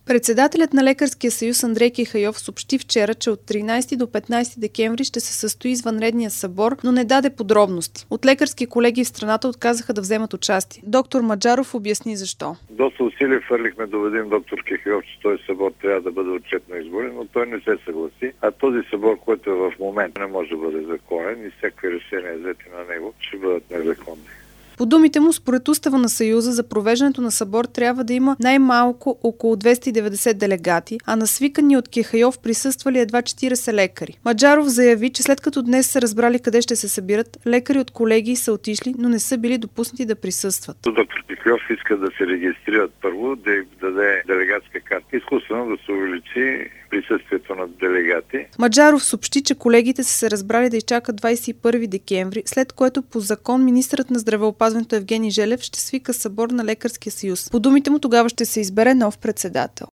Председателят на Лекарския съюз Андрей Кихайов съобщи вчера, че от 13 до 15 декември ще се състои извънредния събор, но не даде подробности. От лекарски колеги в страната отказаха да вземат участие. Доктор Маджаров обясни защо. Доста усилия хвърлихме да убедим доктор Кихайов, че този събор трябва да бъде отчетно изборен, но той не се съгласи. А този събор, който е в момента, не може да бъде законен и всякакви решения взети на него ще бъдат незаконни. По думите му, според устава на Съюза, за провеждането на събор трябва да има най-малко около 290 делегати, а на свикани от Кихайов присъствали едва 40 лекари. Маджаров заяви, че след като днес са разбрали къде ще се събират, лекари от колегии са отишли, но не са били допуснати да присъстват. Доктор Кихайов иска да се регистрират първо, да им даде делегатска карта, изкуствено да се увеличи присъствието на делегати. Маджаров съобщи, че колегите са се разбрали да изчакат 21 декември, след което по закон министърът на здравеопазването Евгений Желев ще свика събор на Лекарския съюз. По думите му тогава ще се избере нов председател.